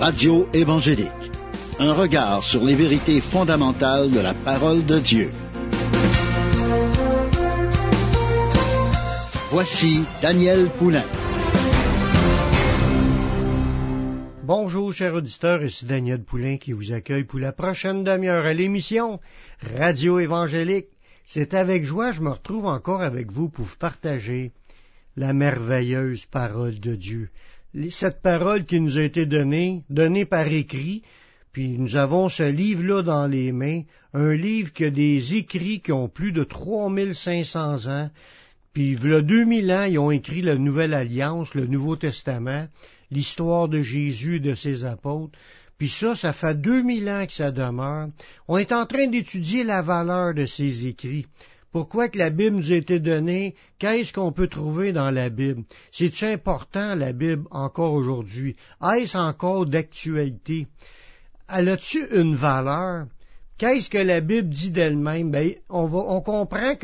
Radio évangélique. Un regard sur les vérités fondamentales de la parole de Dieu. Voici Daniel Poulain. Bonjour, chers auditeurs, ici Daniel Poulain qui vous accueille pour la prochaine demi-heure à l'émission Radio évangélique. C'est avec joie que je me retrouve encore avec vous pour vous partager la merveilleuse parole de Dieu. Cette parole qui nous a été donnée par écrit, puis nous avons ce livre-là dans les mains, un livre qui a des écrits qui ont plus de 3500 ans, puis il y a 2000 ans, ils ont écrit la Nouvelle Alliance, le Nouveau Testament, l'histoire de Jésus et de ses apôtres, puis ça fait 2000 ans que ça demeure. On est en train d'étudier la valeur de ces écrits. Pourquoi que la Bible nous a été donnée? Qu'est-ce qu'on peut trouver dans la Bible? C'est-tu important, la Bible, encore aujourd'hui? Est-ce encore d'actualité? Elle a-tu une valeur? Qu'est-ce que la Bible dit d'elle-même? On comprend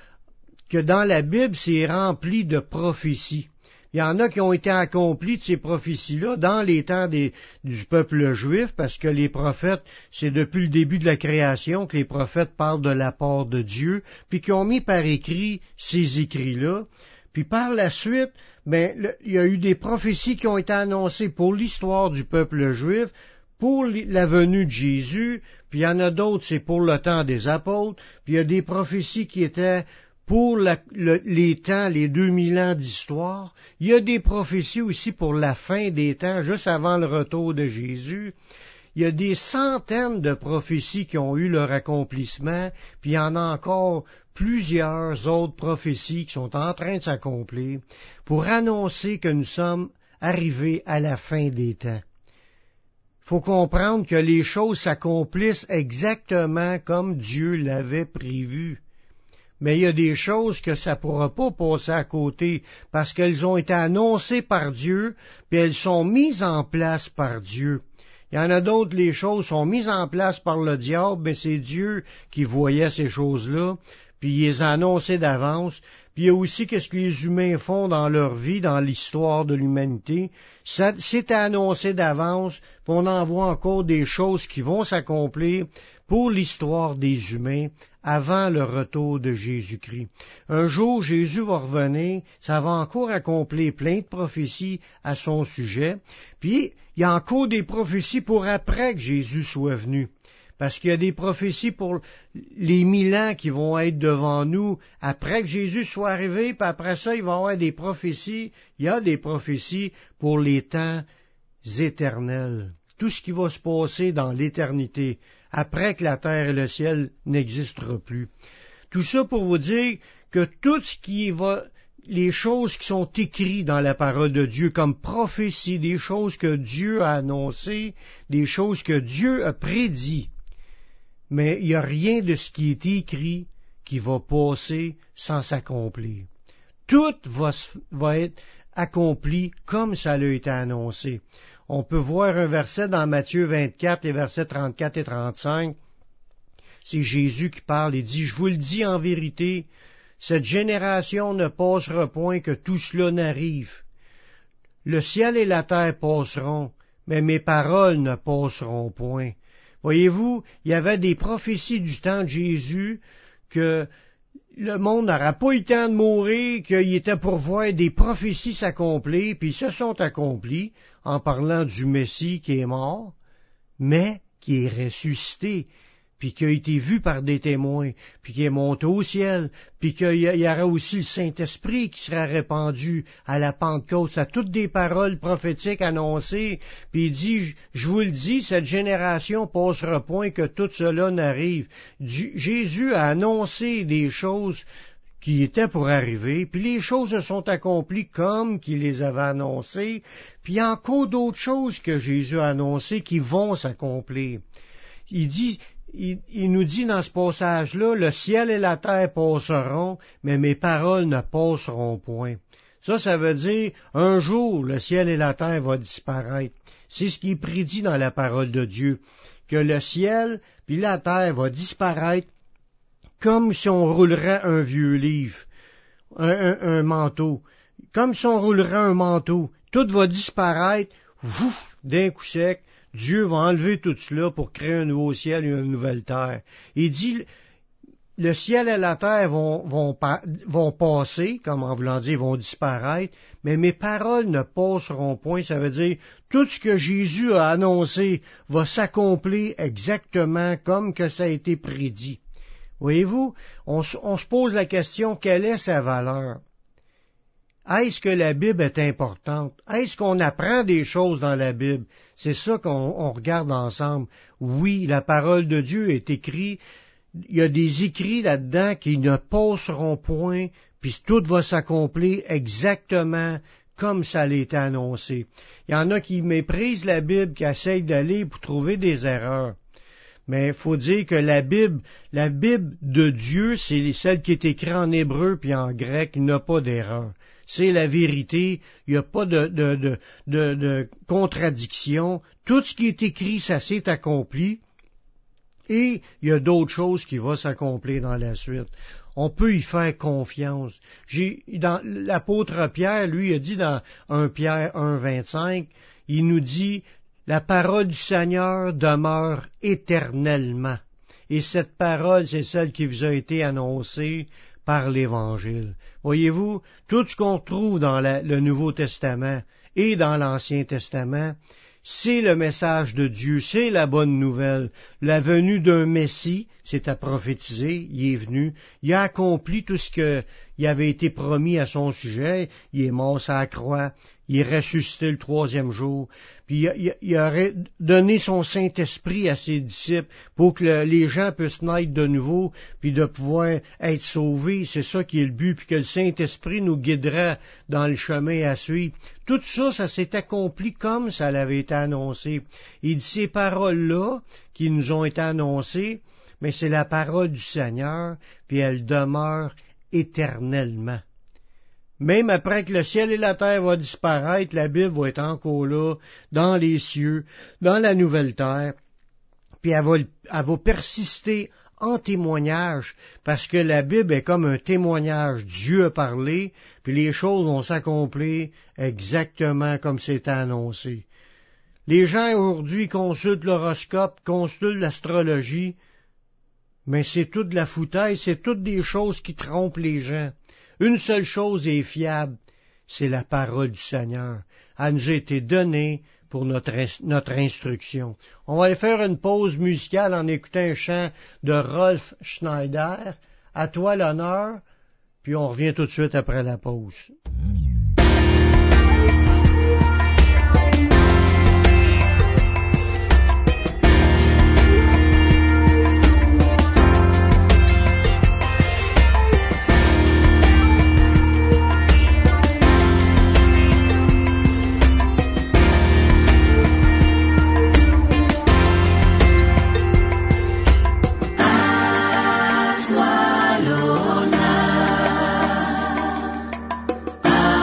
que dans la Bible, c'est rempli de prophéties. Il y en a qui ont été accomplies de ces prophéties-là dans les temps du peuple juif, parce que les prophètes, c'est depuis le début de la création que les prophètes parlent de la part de Dieu, puis qui ont mis par écrit ces écrits-là. Puis par la suite, il y a eu des prophéties qui ont été annoncées pour l'histoire du peuple juif, pour la venue de Jésus, puis il y en a d'autres, c'est pour le temps des apôtres, puis il y a des prophéties qui étaient pour les temps, les 2000 ans d'histoire. Il y a des prophéties aussi pour la fin des temps, juste avant le retour de Jésus. Il y a des centaines de prophéties qui ont eu leur accomplissement, puis il y en a encore plusieurs autres prophéties qui sont en train de s'accomplir pour annoncer que nous sommes arrivés à la fin des temps. Il faut comprendre que les choses s'accomplissent exactement comme Dieu l'avait prévu. Mais il y a des choses que ça ne pourra pas passer à côté, parce qu'elles ont été annoncées par Dieu, puis elles sont mises en place par Dieu. Il y en a d'autres, les choses sont mises en place par le diable, mais c'est Dieu qui voyait ces choses-là, puis il les a annoncées d'avance. Puis il y a aussi qu'est-ce que les humains font dans leur vie, dans l'histoire de l'humanité. C'est annoncé d'avance, puis on en voit encore des choses qui vont s'accomplir pour l'histoire des humains avant le retour de Jésus-Christ. Un jour, Jésus va revenir, ça va encore accomplir plein de prophéties à son sujet, puis il y a encore des prophéties pour après que Jésus soit venu. Parce qu'il y a des prophéties pour les 1000 ans qui vont être devant nous après que Jésus soit arrivé, puis après ça, il va y avoir des prophéties. Il y a des prophéties pour les temps éternels. Tout ce qui va se passer dans l'éternité, après que la terre et le ciel n'existeront plus. Tout ça pour vous dire que tout ce qui va, les choses qui sont écrites dans la parole de Dieu comme prophétie, des choses que Dieu a annoncées, des choses que Dieu a prédit, mais il n'y a rien de ce qui est écrit qui va passer sans s'accomplir. Tout va être accompli comme ça a été annoncé. On peut voir un verset dans Matthieu 24, les versets 34 et 35. C'est Jésus qui parle et dit, « Je vous le dis en vérité, cette génération ne passera point que tout cela n'arrive. Le ciel et la terre passeront, mais mes paroles ne passeront point. » Voyez-vous, il y avait des prophéties du temps de Jésus que le monde n'aura pas eu le temps de mourir, qu'il était pour voir des prophéties s'accomplir, puis ils se sont accomplis en parlant du Messie qui est mort, mais qui est ressuscité, puis qui a été vu par des témoins, puis qui est monté au ciel, puis qu'il y aura aussi le Saint-Esprit qui sera répandu à la Pentecôte. Ça, toutes des paroles prophétiques annoncées, puis il dit, je vous le dis, cette génération passera point que tout cela n'arrive. Jésus a annoncé des choses qui étaient pour arriver, puis les choses se sont accomplies comme qu'il les avait annoncées, puis il y a encore d'autres choses que Jésus a annoncées qui vont s'accomplir. Il nous dit dans ce passage-là, « Le ciel et la terre passeront, mais mes paroles ne passeront point. » Ça veut dire, un jour, le ciel et la terre vont disparaître. C'est ce qui est prédit dans la parole de Dieu, que le ciel puis la terre va disparaître comme si on roulerait un vieux livre, un manteau. Comme si on roulerait un manteau. Tout va disparaître, d'un coup sec, Dieu va enlever tout cela pour créer un nouveau ciel et une nouvelle terre. Il dit, le ciel et la terre vont passer, comme en voulant dire, vont disparaître, mais mes paroles ne passeront point. Ça veut dire, tout ce que Jésus a annoncé va s'accomplir exactement comme que ça a été prédit. Voyez-vous, on se pose la question, quelle est sa valeur? Est-ce que la Bible est importante? Est-ce qu'on apprend des choses dans la Bible? C'est ça qu'on regarde ensemble. Oui, la parole de Dieu est écrite. Il y a des écrits là-dedans qui ne passeront point, puis tout va s'accomplir exactement comme ça a été annoncé. Il y en a qui méprisent la Bible, qui essayent d'aller pour trouver des erreurs. Mais il faut dire que la Bible de Dieu, c'est celle qui est écrite en hébreu puis en grec, il n'y a pas d'erreur. C'est la vérité, il n'y a pas de contradiction. Tout ce qui est écrit, ça s'est accompli. Et il y a d'autres choses qui vont s'accomplir dans la suite. On peut y faire confiance. L'apôtre Pierre, lui, a dit dans 1 Pierre 1,25, il nous dit, la parole du Seigneur demeure éternellement. Et cette parole, c'est celle qui vous a été annoncée par l'Évangile. Voyez-vous, tout ce qu'on trouve dans le Nouveau Testament et dans l'Ancien Testament, c'est le message de Dieu, c'est la bonne nouvelle. La venue d'un Messie, c'est à prophétiser, il est venu, il a accompli tout ce qui avait été promis à son sujet, il est mort sur la croix, il est ressuscité le 3e jour, puis il a donné son Saint-Esprit à ses disciples pour que les gens puissent naître de nouveau, puis de pouvoir être sauvés, c'est ça qui est le but, puis que le Saint-Esprit nous guidera dans le chemin à suivre. Tout ça, ça s'est accompli comme ça l'avait été annoncé. Il dit ces paroles-là qui nous ont été annoncées, mais c'est la parole du Seigneur, puis elle demeure éternellement. Même après que le ciel et la terre vont disparaître, la Bible va être encore là, dans les cieux, dans la nouvelle terre, puis elle va persister en témoignage, parce que la Bible est comme un témoignage. Dieu a parlé, puis les choses vont s'accomplir exactement comme c'était annoncé. Les gens aujourd'hui consultent l'horoscope, consultent l'astrologie, mais c'est toute de la foutaise, c'est toutes des choses qui trompent les gens. Une seule chose est fiable, c'est la parole du Seigneur. Elle nous a été donnée pour notre instruction. On va aller faire une pause musicale en écoutant un chant de Rolf Schneider. À toi l'honneur, puis on revient tout de suite après la pause. À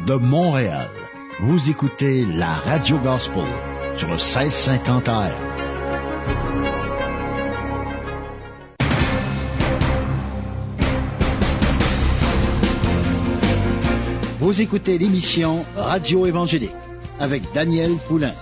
de Montréal. Vous écoutez la Radio Gospel sur le 1650 AM. Vous écoutez l'émission Radio Évangélique avec Daniel Poulain.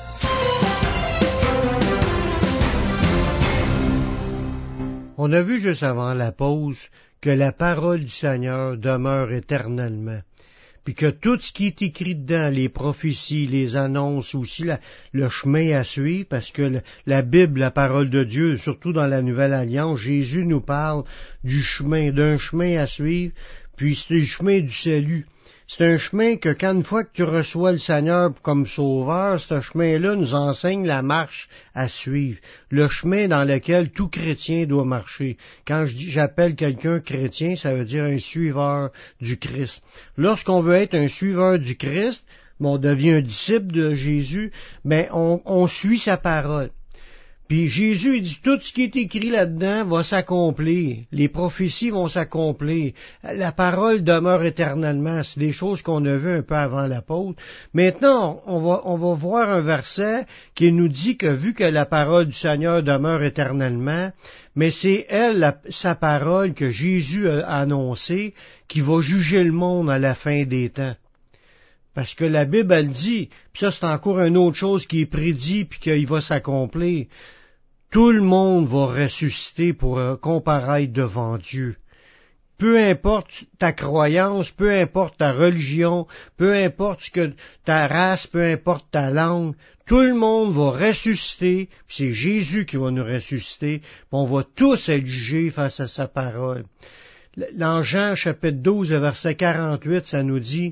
On a vu juste avant la pause que la parole du Seigneur demeure éternellement, puis que tout ce qui est écrit dedans, les prophéties, les annonces, aussi le chemin à suivre, parce que la Bible, la parole de Dieu, surtout dans la Nouvelle Alliance, Jésus nous parle du chemin, d'un chemin à suivre, puis c'est le chemin du salut. C'est un chemin que quand une fois que tu reçois le Seigneur comme sauveur, ce chemin-là nous enseigne la marche à suivre, le chemin dans lequel tout chrétien doit marcher. Quand j'appelle quelqu'un chrétien, ça veut dire un suiveur du Christ. Lorsqu'on veut être un suiveur du Christ, on devient un disciple de Jésus, mais on suit sa parole. Puis Jésus, il dit, tout ce qui est écrit là-dedans va s'accomplir. Les prophéties vont s'accomplir. La parole demeure éternellement. C'est des choses qu'on a vues un peu avant l'apôtre. Maintenant, on va voir un verset qui nous dit que vu que la parole du Seigneur demeure éternellement, mais c'est sa parole que Jésus a annoncée, qui va juger le monde à la fin des temps. Parce que la Bible, elle dit, puis ça c'est encore une autre chose qui est prédit puis qu'il va s'accomplir. Tout le monde va ressusciter pour comparaître devant Dieu. Peu importe ta croyance, peu importe ta religion, peu importe ta race, peu importe ta langue, tout le monde va ressusciter, puis c'est Jésus qui va nous ressusciter, puis on va tous être jugés face à sa parole. Dans Jean chapitre 12, verset 48, ça nous dit,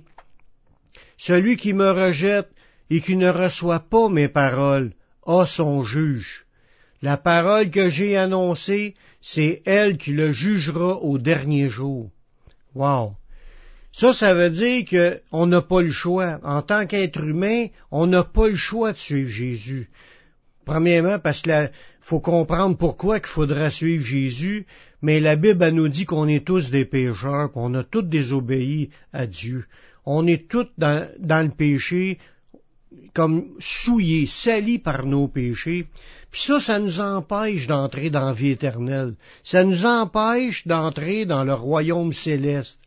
« Celui qui me rejette et qui ne reçoit pas mes paroles a son juge. La parole que j'ai annoncée, c'est elle qui le jugera au dernier jour. » Wow! Ça veut dire qu'on n'a pas le choix. En tant qu'être humain, on n'a pas le choix de suivre Jésus. Premièrement, parce qu'il faut comprendre pourquoi qu'il faudra suivre Jésus, mais la Bible elle nous dit qu'on est tous des pécheurs, qu'on a tous désobéi à Dieu. On est tous dans le péché, comme souillés, salis par nos péchés. Puis ça nous empêche d'entrer dans la vie éternelle. Ça nous empêche d'entrer dans le royaume céleste.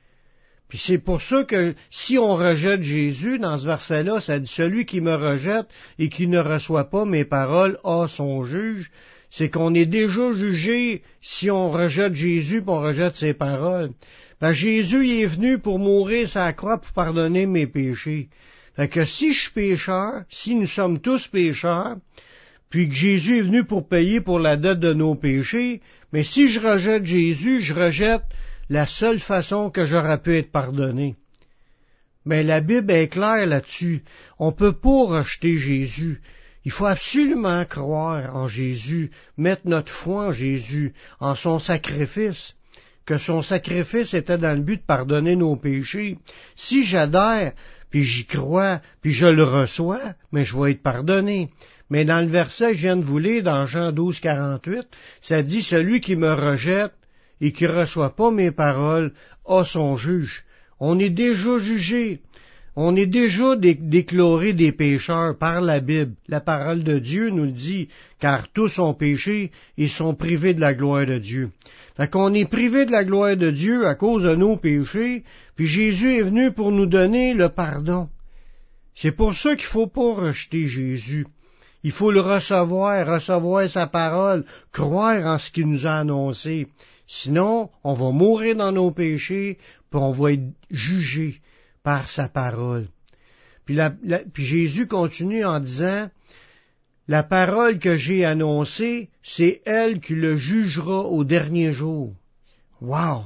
Puis c'est pour ça que si on rejette Jésus, dans ce verset-là, ça dit « Celui qui me rejette et qui ne reçoit pas mes paroles a son juge », c'est qu'on est déjà jugé si on rejette Jésus et on rejette ses paroles. Ben, Jésus il est venu pour mourir sur la croix pour pardonner mes péchés. Fait que si je suis pécheur, si nous sommes tous pécheurs, puis que Jésus est venu pour payer pour la dette de nos péchés, mais si je rejette Jésus, je rejette la seule façon que j'aurais pu être pardonné. Mais la Bible est claire là-dessus. On peut pas rejeter Jésus. Il faut absolument croire en Jésus, mettre notre foi en Jésus, en son sacrifice, que son sacrifice était dans le but de pardonner nos péchés. Si j'adhère, puis j'y crois, puis je le reçois, mais je vais être pardonné. Mais dans le verset que je viens de vous lire, dans Jean 12, 48, ça dit « Celui qui me rejette et qui ne reçoit pas mes paroles a son juge. » On est déjà jugé. On est déjà déclaré des pécheurs par la Bible. La parole de Dieu nous le dit, car tous ont péché et sont privés de la gloire de Dieu. Fait qu'on est privé de la gloire de Dieu à cause de nos péchés, puis Jésus est venu pour nous donner le pardon. C'est pour ça qu'il ne faut pas rejeter Jésus. Il faut le recevoir sa parole, croire en ce qu'il nous a annoncé. Sinon, on va mourir dans nos péchés, puis on va être jugé par sa parole. Puis Jésus continue en disant, « La parole que j'ai annoncée, c'est elle qui le jugera au dernier jour. » Wow!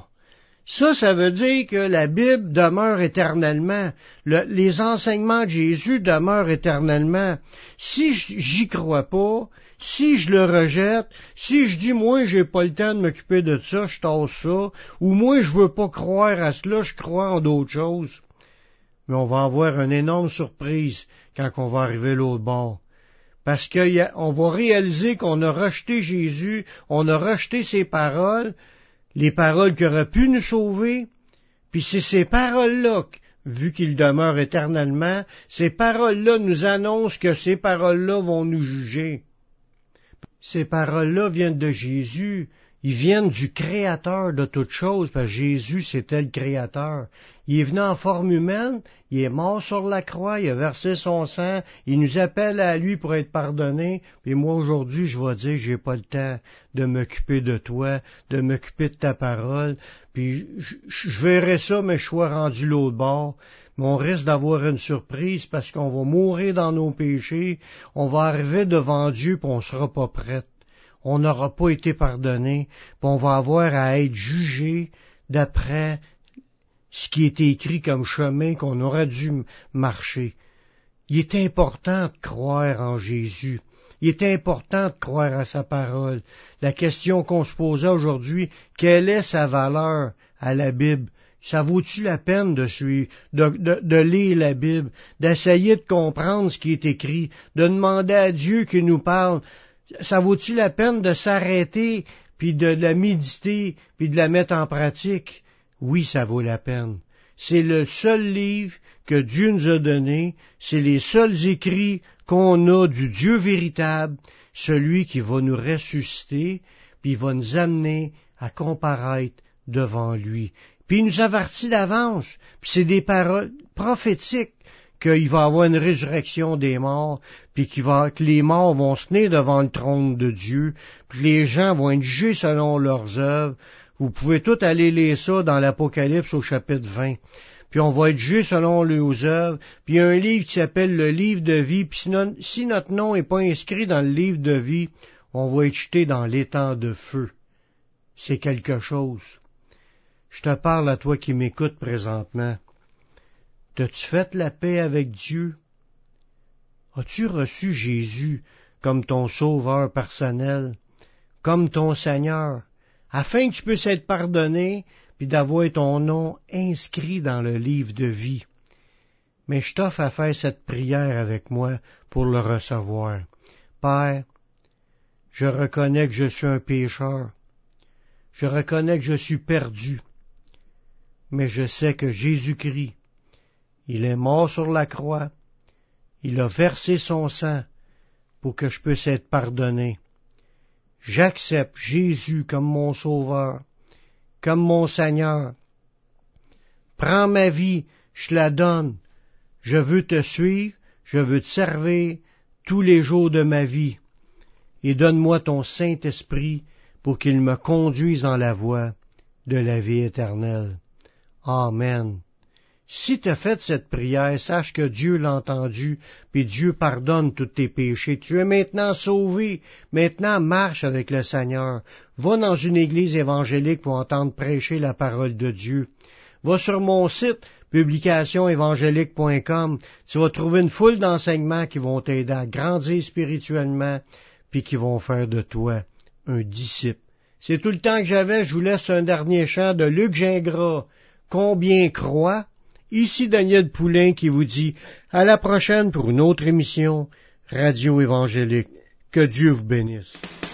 Ça veut dire que la Bible demeure éternellement. Les enseignements de Jésus demeurent éternellement. Si j'y crois pas, si je le rejette, si je dis, moi, j'ai pas le temps de m'occuper de ça, je tasse ça, ou moi, je veux pas croire à cela, je crois en d'autres choses, mais on va avoir une énorme surprise quand on va arriver l'autre bord. Parce qu'on va réaliser qu'on a rejeté Jésus, on a rejeté ses paroles, les paroles qui auraient pu nous sauver, puis c'est ces paroles-là vu qu'il demeure éternellement, ces paroles-là nous annoncent que ces paroles-là vont nous juger. Ces paroles-là viennent de Jésus. Ils viennent du Créateur de toutes choses, parce que Jésus, c'était le Créateur. Il est venu en forme humaine, il est mort sur la croix, il a versé son sang, il nous appelle à lui pour être pardonné, et moi aujourd'hui, je vais dire, j'ai pas le temps de m'occuper de toi, de m'occuper de ta parole, puis je verrai ça, mais je suis rendu l'autre bord. Mais on risque d'avoir une surprise parce qu'on va mourir dans nos péchés, on va arriver devant Dieu, puis on sera pas prêt. On n'aura pas été pardonné, puis on va avoir à être jugé d'après ce qui est écrit comme chemin qu'on aurait dû marcher. Il est important de croire en Jésus. Il est important de croire à sa parole. La question qu'on se posait aujourd'hui, quelle est sa valeur à la Bible? Ça vaut-tu la peine de lire la Bible, d'essayer de comprendre ce qui est écrit, de demander à Dieu qu'il nous parle? Ça vaut-tu la peine de s'arrêter, puis de la méditer, puis de la mettre en pratique? Oui, ça vaut la peine. C'est le seul livre que Dieu nous a donné, c'est les seuls écrits qu'on a du Dieu véritable, celui qui va nous ressusciter, puis il va nous amener à comparaître devant lui. Puis il nous avertit d'avance, puis c'est des paroles prophétiques, qu'il va y avoir une résurrection des morts, puis que les morts vont se tenir devant le trône de Dieu, puis les gens vont être jugés selon leurs œuvres. Vous pouvez tout aller lire ça dans l'Apocalypse au chapitre 20. Puis on va être jugés selon leurs œuvres. Puis il y a un livre qui s'appelle le livre de vie, puis si notre nom n'est pas inscrit dans le livre de vie, on va être jeté dans l'étang de feu. C'est quelque chose. Je te parle à toi qui m'écoutes présentement. T'as-tu fait la paix avec Dieu? As-tu reçu Jésus comme ton sauveur personnel, comme ton Seigneur, afin que tu puisses être pardonné, puis d'avoir ton nom inscrit dans le livre de vie? Mais je t'offre à faire cette prière avec moi pour le recevoir. Père, je reconnais que je suis un pécheur. Je reconnais que je suis perdu. Mais je sais que Jésus-Christ, il est mort sur la croix, il a versé son sang pour que je puisse être pardonné. J'accepte Jésus comme mon sauveur, comme mon Seigneur. Prends ma vie, je la donne. Je veux te suivre, je veux te servir tous les jours de ma vie. Et donne-moi ton Saint-Esprit pour qu'il me conduise dans la voie de la vie éternelle. Amen. Si tu as fait cette prière, sache que Dieu l'a entendu, puis Dieu pardonne tous tes péchés. Tu es maintenant sauvé. Maintenant, marche avec le Seigneur. Va dans une église évangélique pour entendre prêcher la parole de Dieu. Va sur mon site, publicationévangélique.com. Tu vas trouver une foule d'enseignements qui vont t'aider à grandir spirituellement, puis qui vont faire de toi un disciple. C'est tout le temps que j'avais. Je vous laisse un dernier chant de Luc Gingras. Combien croient? Ici Daniel Poulain qui vous dit à la prochaine pour une autre émission Radio Évangélique. Que Dieu vous bénisse.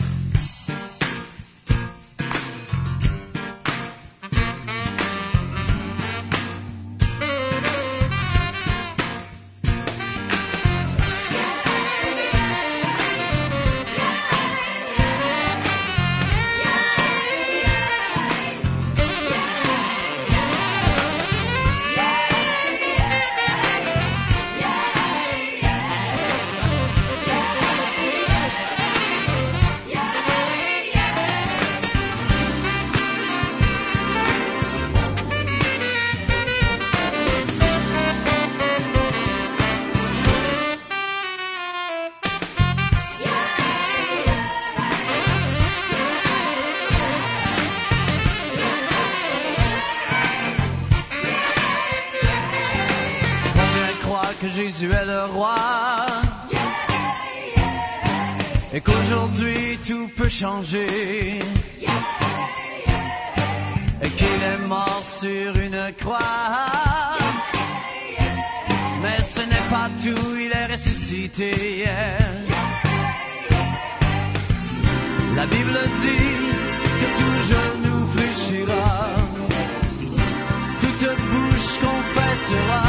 Jésus est le roi et qu'aujourd'hui tout peut changer et qu'il est mort sur une croix, mais ce n'est pas tout, il est ressuscité. La Bible dit que tout genou fléchira, toute bouche confessera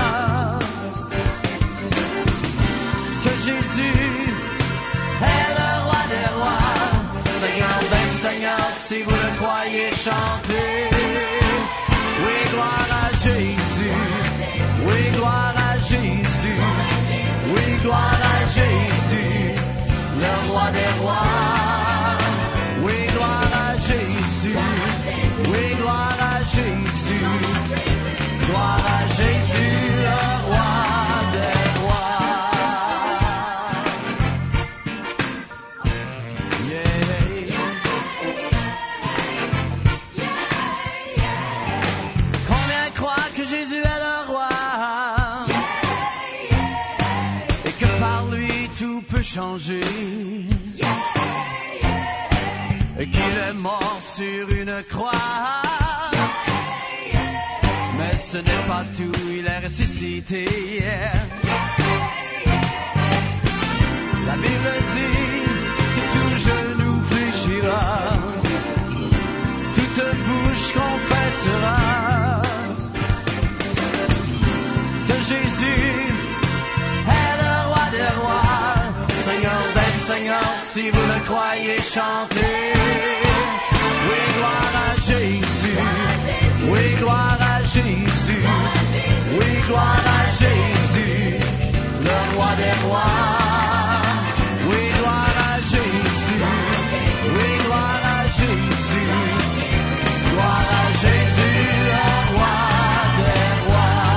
changé. Et qu'il est mort sur une croix. Mais ce n'est pas tout, il est ressuscité. La Bible dit que tout genou fléchira, toute bouche confessera que Jésus est le roi des rois, Seigneur des seigneurs, si vous le croyez, chantez. Oui, gloire à Jésus, oui, gloire à Jésus, oui, gloire à Jésus, le roi des rois. Oui, gloire à Jésus, oui, gloire à Jésus, gloire à Jésus, le roi des rois.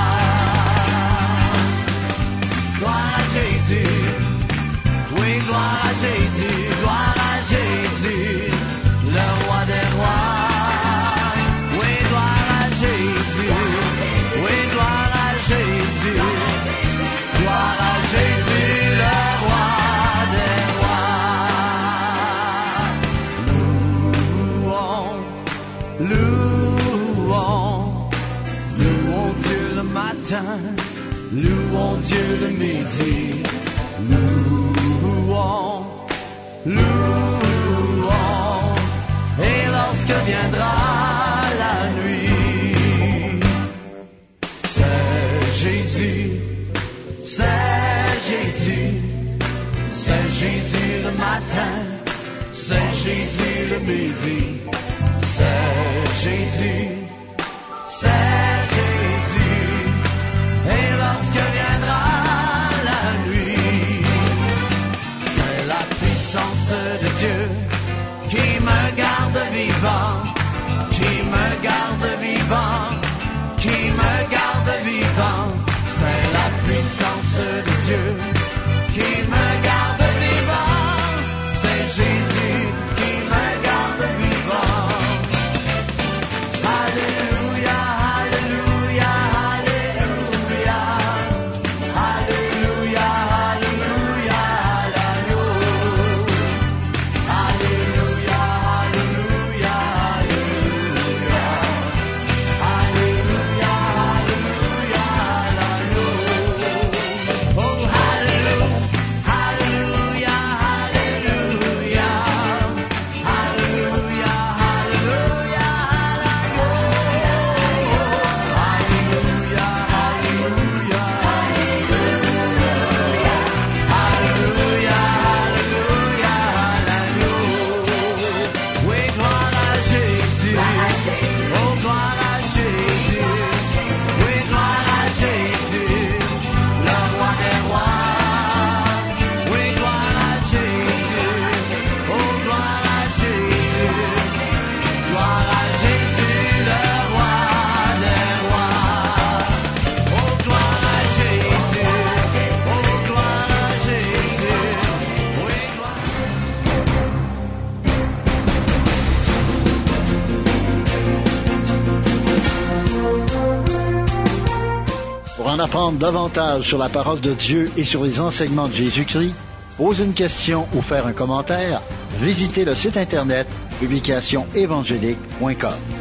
Gloire à Jésus, oui, gloire à Jésus, gloire à Jésus, le roi des rois. Oui, gloire à Jésus, oui, gloire à Jésus, gloire à Jésus, le roi des rois. Louons Dieu le matin, louons Dieu le midi, louons, et lorsque viendra la nuit, c'est Jésus, c'est Jésus, c'est Jésus le matin, c'est Jésus le midi, c'est Jésus, c'est Jésus, et lorsque viendra la nuit, c'est la puissance de Dieu qui me garde vivant, qui me garde vivant, qui me garde vivant, c'est la puissance de Dieu qui me garde vivant, c'est Jésus qui me garde vivant. Alléluia, alléluia, alléluia, alléluia, alléluia, alléluia, alléluia, alléluia, alléluia, alléluia, alléluia. Oh, alléluia, alléluia, alléluia, alléluia, alléluia, oui, gloire à Jésus, oh, gloire à Jésus, oui, gloire à Jésus, le roi des rois, oui, gloire à Jésus, oh, gloire à Jésus, gloire à Jésus, le roi des rois, oh, gloire à Jésus, oh, gloire à Jésus, oui, gloire. Pour en apprendre davantage sur la parole de Dieu et sur les enseignements de Jésus-Christ, poser une question ou faire un commentaire, visitez le site internet publicationévangélique.com.